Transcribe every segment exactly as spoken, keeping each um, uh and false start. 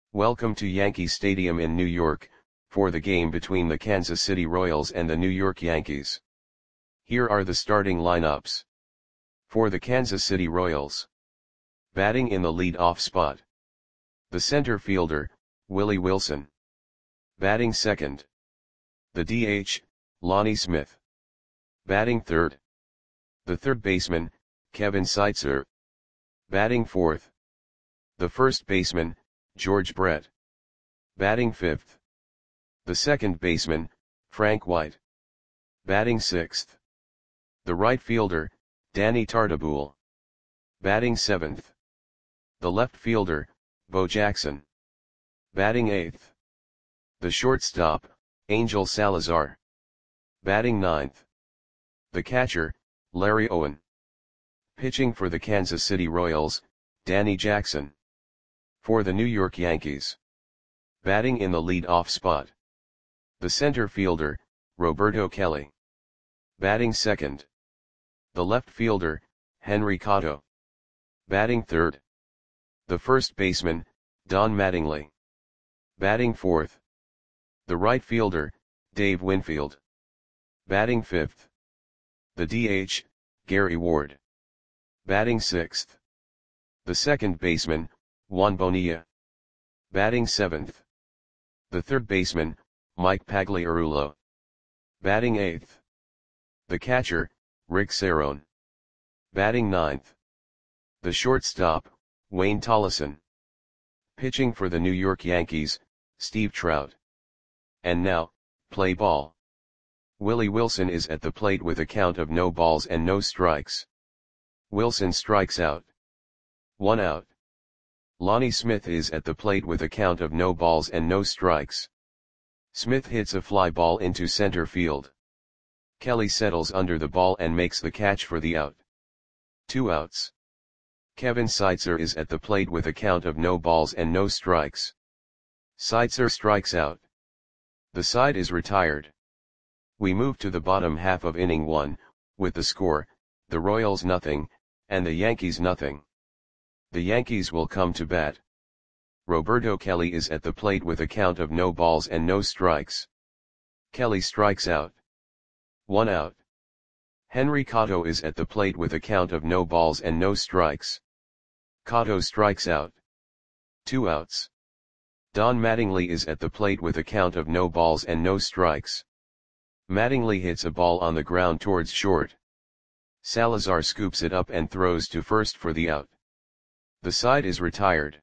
Welcome to Yankee Stadium in New York, for the game between the Kansas City Royals and the New York Yankees. Here are the starting lineups. For the Kansas City Royals. Batting in the lead-off spot. The center fielder, Willie Wilson. Batting second. The D H, Lonnie Smith. Batting third. The third baseman, Kevin Seitzer. Batting fourth. The first baseman, George Brett. Batting fifth. The second baseman, Frank White. Batting sixth. The right fielder, Danny Tartabull. Batting seventh. The left fielder, Bo Jackson. Batting eighth. The shortstop, Angel Salazar. Batting ninth. The catcher, Larry Owen. Pitching for the Kansas City Royals, Danny Jackson. For the New York Yankees. Batting in the lead-off spot. The center fielder, Roberto Kelly. Batting second. The left fielder, Henry Cotto. Batting third. The first baseman, Don Mattingly. Batting fourth. The right fielder, Dave Winfield. Batting fifth. The D H, Gary Ward. Batting sixth. The second baseman, Juan Bonilla. Batting seventh. The third baseman, Mike Pagliarulo. Batting eighth. The catcher, Rick Cerone. Batting ninth. The shortstop, Wayne Tollison. Pitching for the New York Yankees, Steve Trout. And now, play ball. Willie Wilson is at the plate with a count of no balls and no strikes. Wilson strikes out. One out. Lonnie Smith is at the plate with a count of no balls and no strikes. Smith hits a fly ball into center field. Kelly settles under the ball and makes the catch for the out. Two outs. Kevin Seitzer is at the plate with a count of no balls and no strikes. Seitzer strikes out. The side is retired. We move to the bottom half of inning one, with the score, the Royals nothing, and the Yankees nothing. The Yankees will come to bat. Roberto Kelly is at the plate with a count of no balls and no strikes. Kelly strikes out. One out. Henry Cotto is at the plate with a count of no balls and no strikes. Cotto strikes out. Two outs. Don Mattingly is at the plate with a count of no balls and no strikes. Mattingly hits a ball on the ground towards short. Salazar scoops it up and throws to first for the out. The side is retired.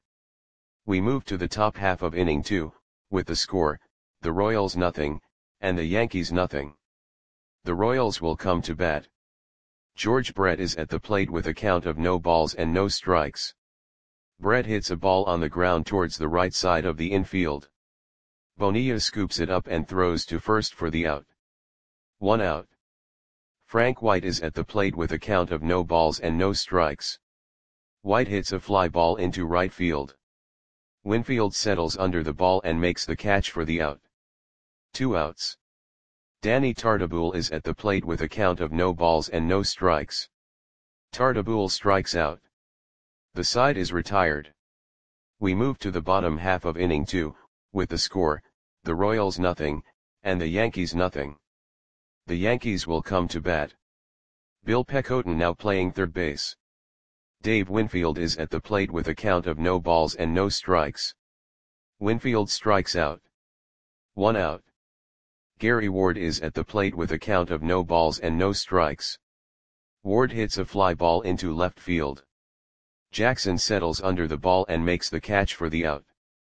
We move to the top half of inning two, with the score, the Royals nothing, and the Yankees nothing. The Royals will come to bat. George Brett is at the plate with a count of no balls and no strikes. Brett hits a ball on the ground towards the right side of the infield. Bonilla scoops it up and throws to first for the out. One out. Frank White is at the plate with a count of no balls and no strikes. White hits a fly ball into right field. Winfield settles under the ball and makes the catch for the out. Two outs. Danny Tartabull is at the plate with a count of no balls and no strikes. Tartabull strikes out. The side is retired. We move to the bottom half of inning two, with the score, the Royals nothing, and the Yankees nothing. The Yankees will come to bat. Bill Pecoten now playing third base. Dave Winfield is at the plate with a count of no balls and no strikes. Winfield strikes out. One out. Gary Ward is at the plate with a count of no balls and no strikes. Ward hits a fly ball into left field. Jackson settles under the ball and makes the catch for the out.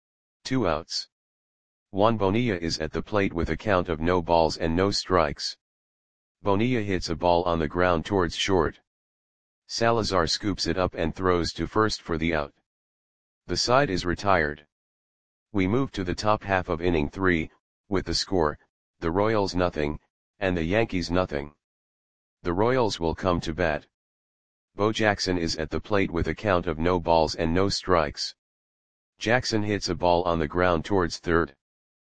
Two outs. Juan Bonilla is at the plate with a count of no balls and no strikes. Bonilla hits a ball on the ground towards short. Salazar scoops it up and throws to first for the out. The side is retired. We move to the top half of inning three, with the score, the Royals nothing, and the Yankees nothing. The Royals will come to bat. Bo Jackson is at the plate with a count of no balls and no strikes. Jackson hits a ball on the ground towards third.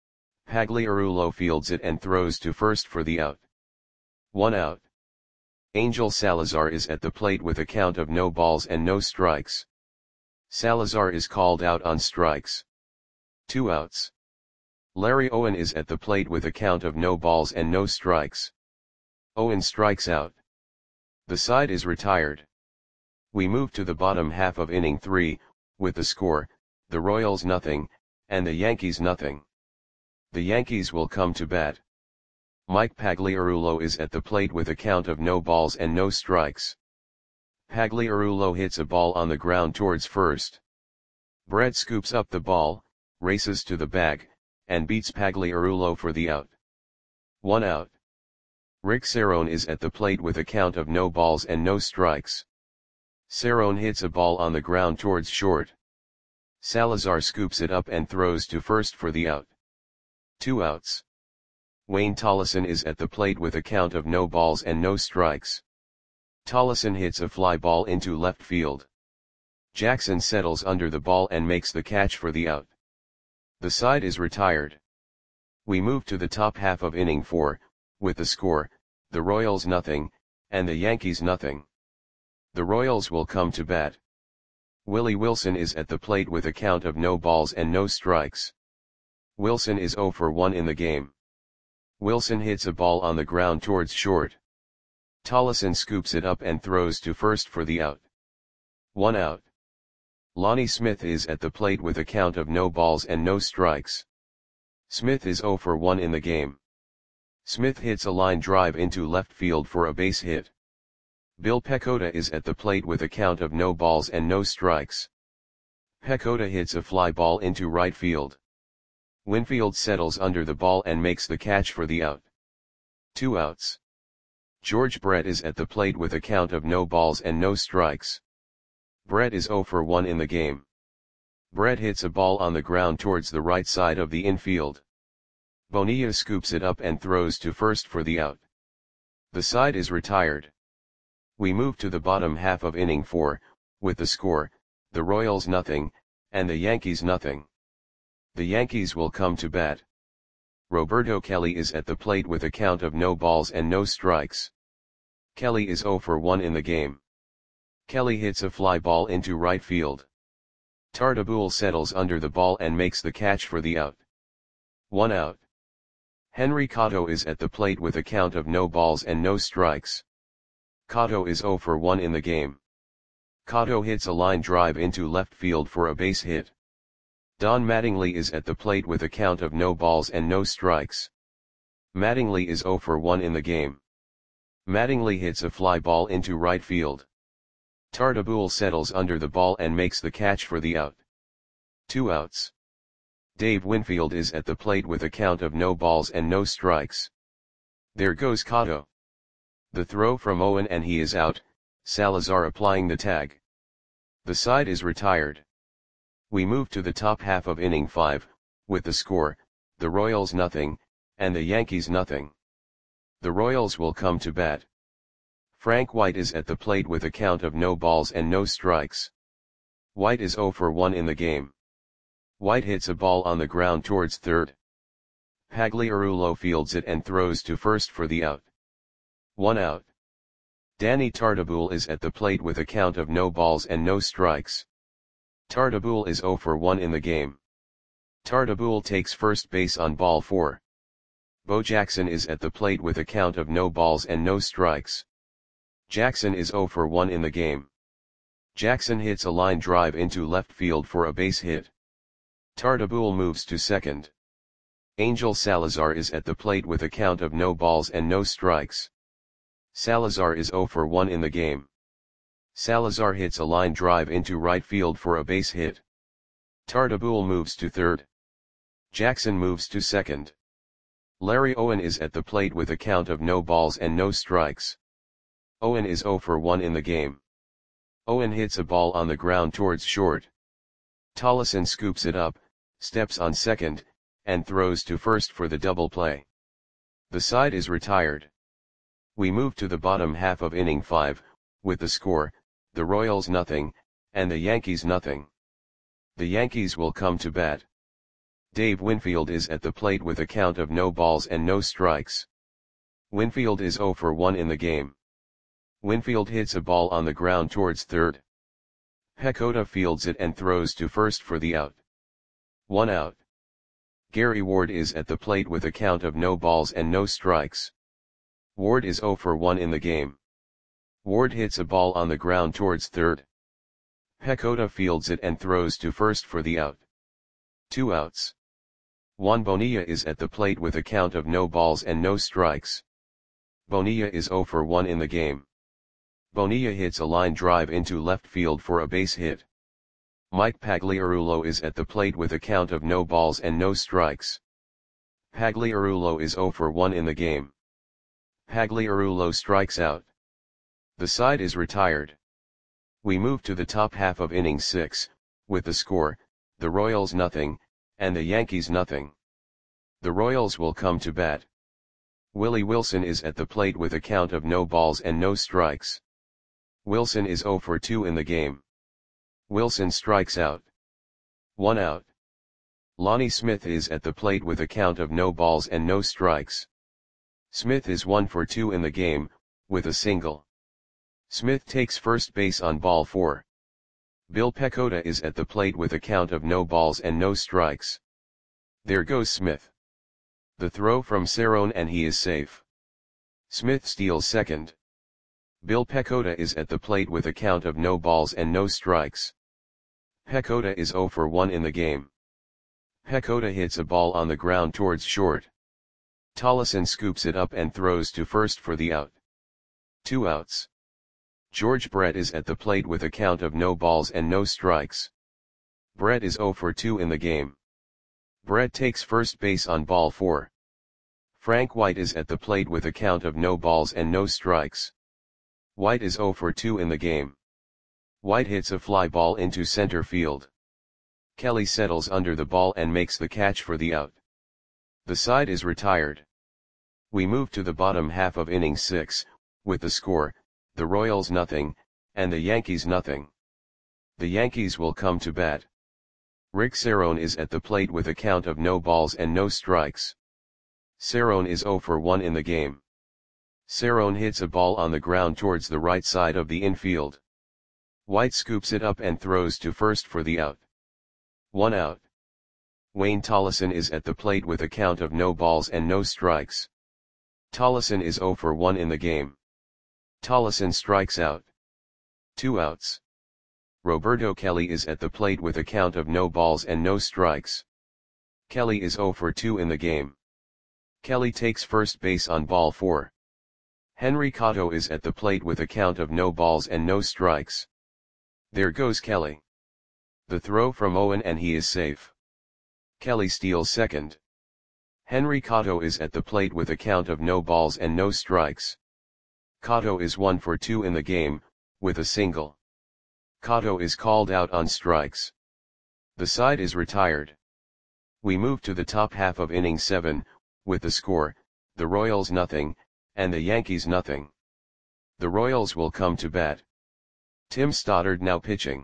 Pagliarulo fields it and throws to first for the out. One out. Angel Salazar is at the plate with a count of no balls and no strikes. Salazar is called out on strikes. Two outs. Larry Owen is at the plate with a count of no balls and no strikes. Owen strikes out. The side is retired. We move to the bottom half of inning three, with the score, the Royals nothing, and the Yankees nothing. The Yankees will come to bat. Mike Pagliarulo is at the plate with a count of no balls and no strikes. Pagliarulo hits a ball on the ground towards first. Brett scoops up the ball, races to the bag, and beats Pagliarulo for the out. One out. Rick Cerrone is at the plate with a count of no balls and no strikes. Cerrone hits a ball on the ground towards short. Salazar scoops it up and throws to first for the out. Two outs. Wayne Tolleson is at the plate with a count of no balls and no strikes. Tolleson hits a fly ball into left field. Jackson settles under the ball and makes the catch for the out. The side is retired. We move to the top half of inning four, with the score, the Royals nothing, and the Yankees nothing. The Royals will come to bat. Willie Wilson is at the plate with a count of no balls and no strikes. Wilson is oh for one in the game. Wilson hits a ball on the ground towards short. Tolleson scoops it up and throws to first for the out. One out. Lonnie Smith is at the plate with a count of no balls and no strikes. Smith is oh for one in the game. Smith hits a line drive into left field for a base hit. Bill Pecota is at the plate with a count of no balls and no strikes. Pecota hits a fly ball into right field. Winfield settles under the ball and makes the catch for the out. Two outs. George Brett is at the plate with a count of no balls and no strikes. Brett is oh for one in the game. Brett hits a ball on the ground towards the right side of the infield. Bonilla scoops it up and throws to first for the out. The side is retired. We move to the bottom half of inning four, with the score, the Royals nothing, and the Yankees nothing. The Yankees will come to bat. Roberto Kelly is at the plate with a count of no balls and no strikes. Kelly is oh for one in the game. Kelly hits a fly ball into right field. Tartabull settles under the ball and makes the catch for the out. One out. Henry Cotto is at the plate with a count of no balls and no strikes. Cotto is oh for one in the game. Cotto hits a line drive into left field for a base hit. Don Mattingly is at the plate with a count of no balls and no strikes. Mattingly is oh for one in the game. Mattingly hits a fly ball into right field. Tartabull settles under the ball and makes the catch for the out. Two outs. Dave Winfield is at the plate with a count of no balls and no strikes. There goes Cotto. The throw from Owen and he is out, Salazar applying the tag. The side is retired. We move to the top half of inning five, with the score, the Royals nothing, and the Yankees nothing. The Royals will come to bat. Frank White is at the plate with a count of no balls and no strikes. White is oh for one in the game. White hits a ball on the ground towards third. Pagliarulo fields it and throws to first for the out. One out. Danny Tartabull is at the plate with a count of no balls and no strikes. Tartabull is oh for one in the game. Tartabull takes first base on ball four. Bo Jackson is at the plate with a count of no balls and no strikes. Jackson is oh for one in the game. Jackson hits a line drive into left field for a base hit. Tartabull moves to second. Angel Salazar is at the plate with a count of no balls and no strikes. Salazar is oh for one in the game. Salazar hits a line drive into right field for a base hit. Tartabull moves to third. Jackson moves to second. Larry Owen is at the plate with a count of no balls and no strikes. Owen is oh for one in the game. Owen hits a ball on the ground towards short. Tolleson scoops it up, steps on second, and throws to first for the double play. The side is retired. We move to the bottom half of inning five, with the score, the Royals nothing, and the Yankees nothing. The Yankees will come to bat. Dave Winfield is at the plate with a count of no balls and no strikes. Winfield is oh for one in the game. Winfield hits a ball on the ground towards third. Pecota fields it and throws to first for the out. One out. Gary Ward is at the plate with a count of no balls and no strikes. Ward is zero for one in the game. Ward hits a ball on the ground towards third. Pecota fields it and throws to first for the out. Two outs. Juan Bonilla is at the plate with a count of no balls and no strikes. Bonilla is zero for one in the game. Bonilla hits a line drive into left field for a base hit. Mike Pagliarulo is at the plate with a count of no balls and no strikes. Pagliarulo is zero for one in the game. Pagliarulo strikes out. The side is retired. We move to the top half of inning six, with the score, the Royals nothing, and the Yankees nothing. The Royals will come to bat. Willie Wilson is at the plate with a count of no balls and no strikes. Wilson is zero for two in the game. Wilson strikes out. One out. Lonnie Smith is at the plate with a count of no balls and no strikes. Smith is one for two in the game, with a single. Smith takes first base on ball four. Bill Pecota is at the plate with a count of no balls and no strikes. There goes Smith. The throw from Cerrone and he is safe. Smith steals second. Bill Pecota is at the plate with a count of no balls and no strikes. Pecota is zero for one in the game. Pecota hits a ball on the ground towards short. Tollison scoops it up and throws to first for the out. Two outs. George Brett is at the plate with a count of no balls and no strikes. Brett is zero for two in the game. Brett takes first base on ball four. Frank White is at the plate with a count of no balls and no strikes. White is zero for two in the game. White hits a fly ball into center field. Kelly settles under the ball and makes the catch for the out. The side is retired. We move to the bottom half of inning six, with the score, the Royals nothing, and the Yankees nothing. The Yankees will come to bat. Rick Cerrone is at the plate with a count of no balls and no strikes. Cerrone is zero for one in the game. Cerrone hits a ball on the ground towards the right side of the infield. White scoops it up and throws to first for the out. One out. Wayne Tollison is at the plate with a count of no balls and no strikes. Tollison is zero for one in the game. Tollison strikes out. Two outs. Roberto Kelly is at the plate with a count of no balls and no strikes. Kelly is zero for two in the game. Kelly takes first base on ball four. Henry Cotto is at the plate with a count of no balls and no strikes. There goes Kelly. The throw from Owen and he is safe. Kelly steals second. Henry Cotto is at the plate with a count of no balls and no strikes. Cotto is one for two in the game, with a single. Cotto is called out on strikes. The side is retired. We move to the top half of inning seven, with the score, the Royals nothing, and the Yankees nothing. The Royals will come to bat. Tim Stoddard now pitching.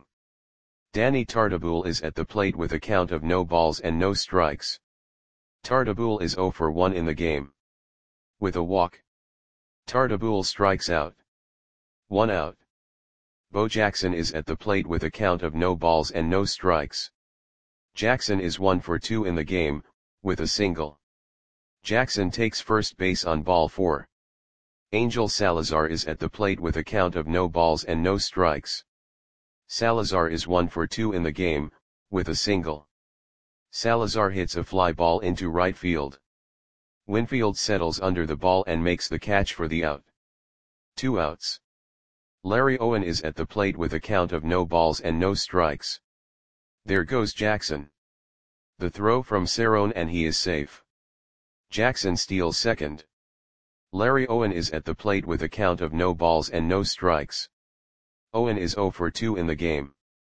Danny Tartabull is at the plate with a count of no balls and no strikes. Tartabull is zero for one in the game. With a walk. Tartabull strikes out. One out. Bo Jackson is at the plate with a count of no balls and no strikes. Jackson is one for two in the game, with a single. Jackson takes first base on ball four. Angel Salazar is at the plate with a count of no balls and no strikes. Salazar is one for two in the game, with a single. Salazar hits a fly ball into right field. Winfield settles under the ball and makes the catch for the out. Two outs. Larry Owen is at the plate with a count of no balls and no strikes. There goes Jackson. The throw from Cerrone and he is safe. Jackson steals second. Larry Owen is at the plate with a count of no balls and no strikes. Owen is zero for two in the game.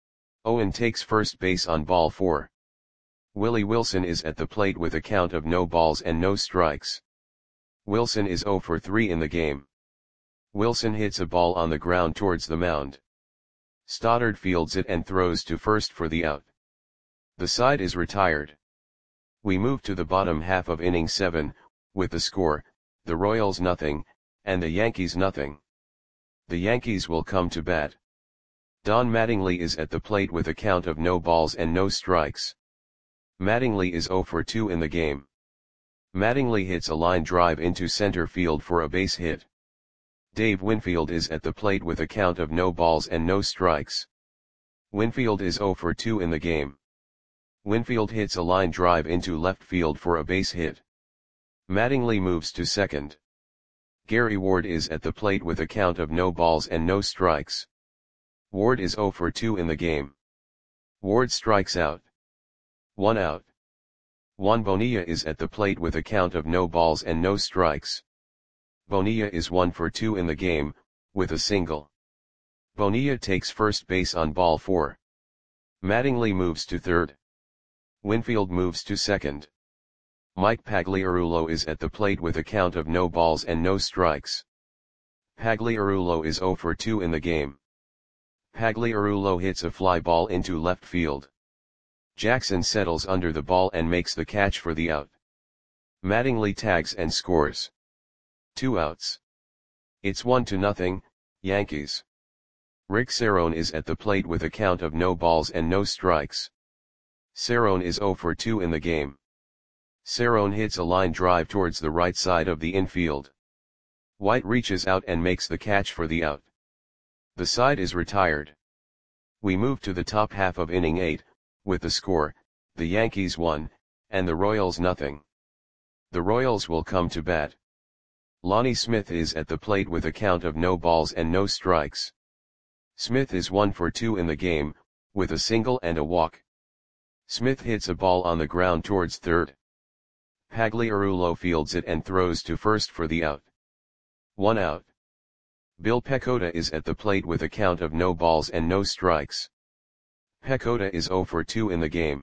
Owen takes first base on ball four. Willie Wilson is at the plate with a count of no balls and no strikes. Wilson is zero for three in the game. Wilson hits a ball on the ground towards the mound. Stoddard fields it and throws to first for the out. The side is retired. We move to the bottom half of inning seven, with the score, the Royals nothing, and the Yankees nothing. The Yankees will come to bat. Don Mattingly is at the plate with a count of no balls and no strikes. Mattingly is zero for two in the game. Mattingly hits a line drive into center field for a base hit. Dave Winfield is at the plate with a count of no balls and no strikes. Winfield is zero for two in the game. Winfield hits a line drive into left field for a base hit. Mattingly moves to second. Gary Ward is at the plate with a count of no balls and no strikes. Ward is zero for two in the game. Ward strikes out. One out. Juan Bonilla is at the plate with a count of no balls and no strikes. Bonilla is one for two in the game, with a single. Bonilla takes first base on ball four. Mattingly moves to third. Winfield moves to second. Mike Pagliarulo is at the plate with a count of no balls and no strikes. Pagliarulo is zero for two in the game. Pagliarulo hits a fly ball into left field. Jackson settles under the ball and makes the catch for the out. Mattingly tags and scores. Two outs. It's one to nothing, Yankees. Rick Cerrone is at the plate with a count of no balls and no strikes. Cerrone is zero for two in the game. Cerrone hits a line drive towards the right side of the infield. White reaches out and makes the catch for the out. The side is retired. We move to the top half of inning eight, with the score, the Yankees one, and the Royals nothing. The Royals will come to bat. Lonnie Smith is at the plate with a count of no balls and no strikes. Smith is one for two in the game, with a single and a walk. Smith hits a ball on the ground towards third. Pagliarulo fields it and throws to first for the out. One out. Bill Pecota is at the plate with a count of no balls and no strikes. Pecota is zero for two in the game.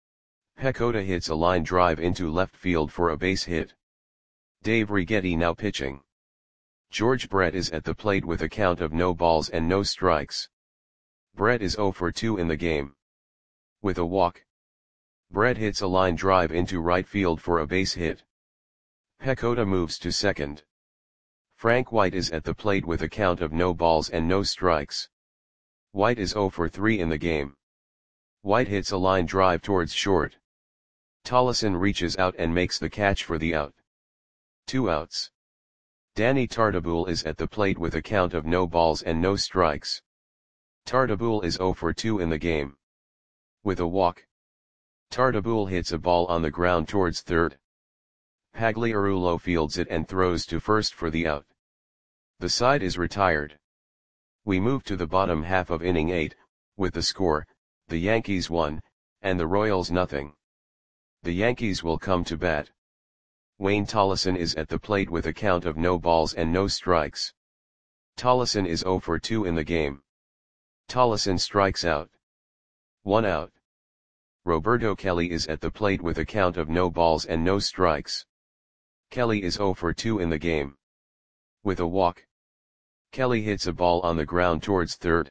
Pecota hits a line drive into left field for a base hit. Dave Righetti now pitching. George Brett is at the plate with a count of no balls and no strikes. Brett is zero for two in the game. With a walk. Brett hits a line drive into right field for a base hit. Pecota moves to second. Frank White is at the plate with a count of no balls and no strikes. White is zero for three in the game. White hits a line drive towards short. Tollison reaches out and makes the catch for the out. Two outs. Danny Tartabull is at the plate with a count of no balls and no strikes. Tartabull is zero for two in the game. With a walk. Tartabull hits a ball on the ground towards third. Pagliarulo fields it and throws to first for the out. The side is retired. We move to the bottom half of inning eight, with the score, the Yankees one, and the Royals nothing. The Yankees will come to bat. Wayne Tollison is at the plate with a count of no balls and no strikes. Tollison is zero for two in the game. Tollison strikes out. One out. Roberto Kelly is at the plate with a count of no balls and no strikes. Kelly is zero for two in the game. With a walk. Kelly hits a ball on the ground towards third.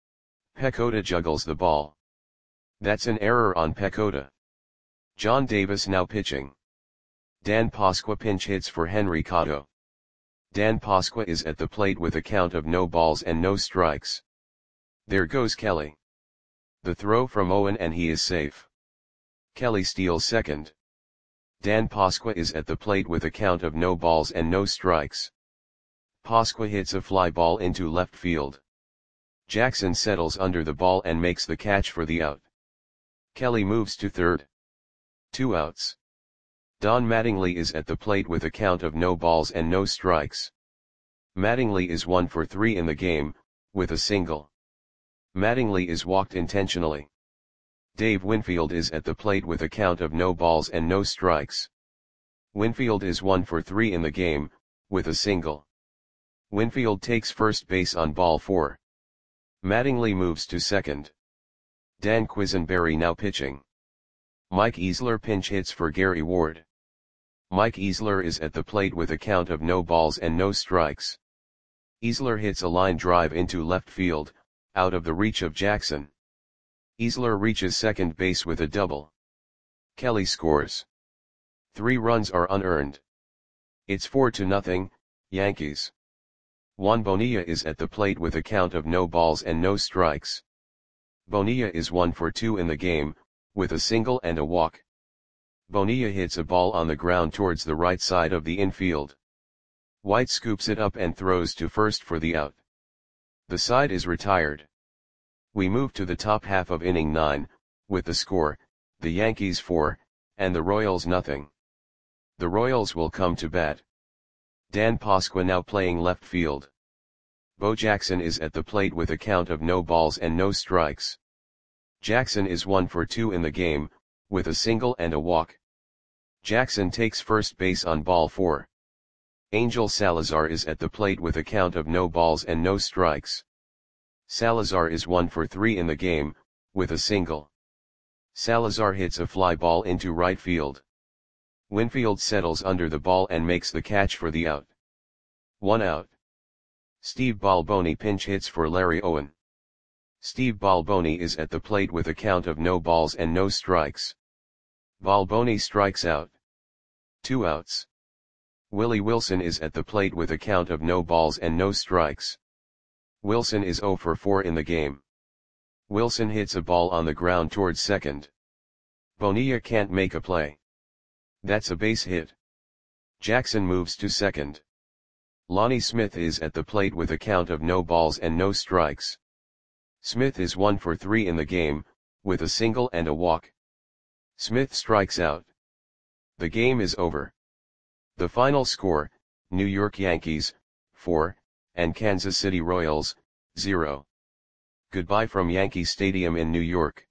Pecota juggles the ball. That's an error on Pecota. John Davis now pitching. Dan Pasqua pinch hits for Henry Cotto. Dan Pasqua is at the plate with a count of no balls and no strikes. There goes Kelly. The throw from Owen and he is safe. Kelly steals second. Dan Pasqua is at the plate with a count of no balls and no strikes. Pasqua hits a fly ball into left field. Jackson settles under the ball and makes the catch for the out. Kelly moves to third. Two outs. Don Mattingly is at the plate with a count of no balls and no strikes. Mattingly is one for three in the game, with a single. Mattingly is walked intentionally. Dave Winfield is at the plate with a count of no balls and no strikes. Winfield is one for three in the game, with a single. Winfield takes first base on ball four. Mattingly moves to second. Dan Quisenberry now pitching. Mike Easler pinch hits for Gary Ward. Mike Easler is at the plate with a count of no balls and no strikes. Easler hits a line drive into left field, out of the reach of Jackson. Easler reaches second base with a double. Kelly scores. Three runs are unearned. It's four to nothing, Yankees. Juan Bonilla is at the plate with a count of no balls and no strikes. Bonilla is one for two in the game, with a single and a walk. Bonilla hits a ball on the ground towards the right side of the infield. White scoops it up and throws to first for the out. The side is retired. We move to the top half of inning nine, with the score, the Yankees four, and the Royals nothing. The Royals will come to bat. Dan Pasqua now playing left field. Bo Jackson is at the plate with a count of no balls and no strikes. Jackson is one for two in the game, with a single and a walk. Jackson takes first base on ball four. Angel Salazar is at the plate with a count of no balls and no strikes. Salazar is one for three in the game, with a single. Salazar hits a fly ball into right field. Winfield settles under the ball and makes the catch for the out. One out. Steve Balboni pinch hits for Larry Owen. Steve Balboni is at the plate with a count of no balls and no strikes. Balboni strikes out. Two outs. Willie Wilson is at the plate with a count of no balls and no strikes. Wilson is zero for four in the game. Wilson hits a ball on the ground towards second. Bonilla can't make a play. That's a base hit. Jackson moves to second. Lonnie Smith is at the plate with a count of no balls and no strikes. Smith is one for three in the game, with a single and a walk. Smith strikes out. The game is over. The final score, New York Yankees, four, and Kansas City Royals, zero. Goodbye from Yankee Stadium in New York.